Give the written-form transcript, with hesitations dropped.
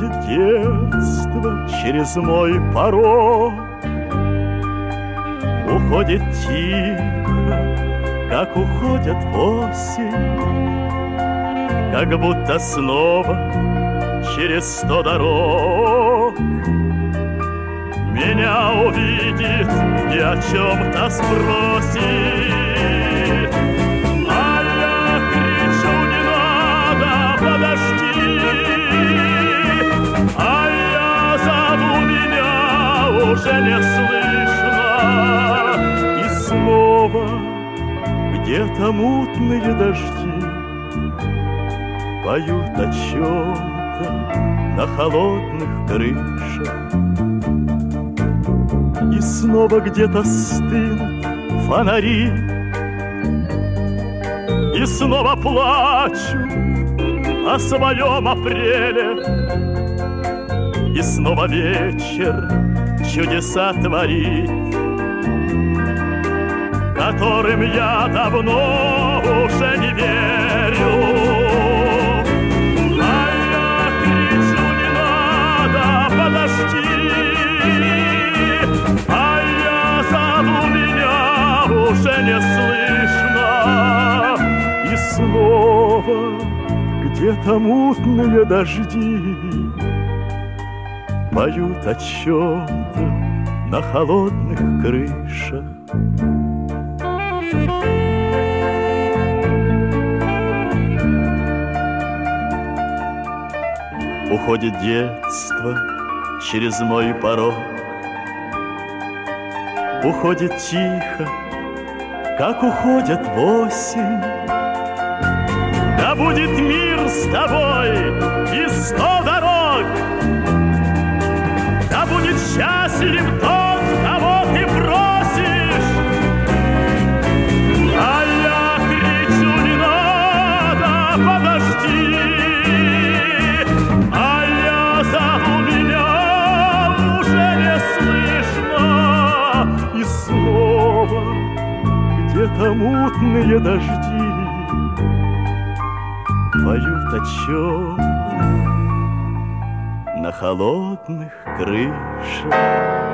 Уходит детство через мой порог, уходит тихо, как уходит осень, как будто снова через 100 дорог меня увидит и о чем-то спросит. А я кричу: не надо, подожди. А я зову, меня уже не слышно. И снова где-то мутные дожди поют о чем-то на холодных крышах. И снова где-то стынут фонари, и снова плачу о своем апреле. И снова вечер чудеса творит, которым я давно уже не верю. А я кричу: не надо, подожди. А я зову, меня уже не слышно. И снова где-то мутные дожди поют о чем-то на холодных крышах. Уходит детство через мой порог, уходит тихо, как уходит осень. Да будет мир с тобой и 100 дорог, да будет счастлив тот, кого ты бросишь. А я кричу: не надо, подожди. А я зову, меня уже не слышно. И снова где-то мутные дожди поют о чем-то на холодных крышах.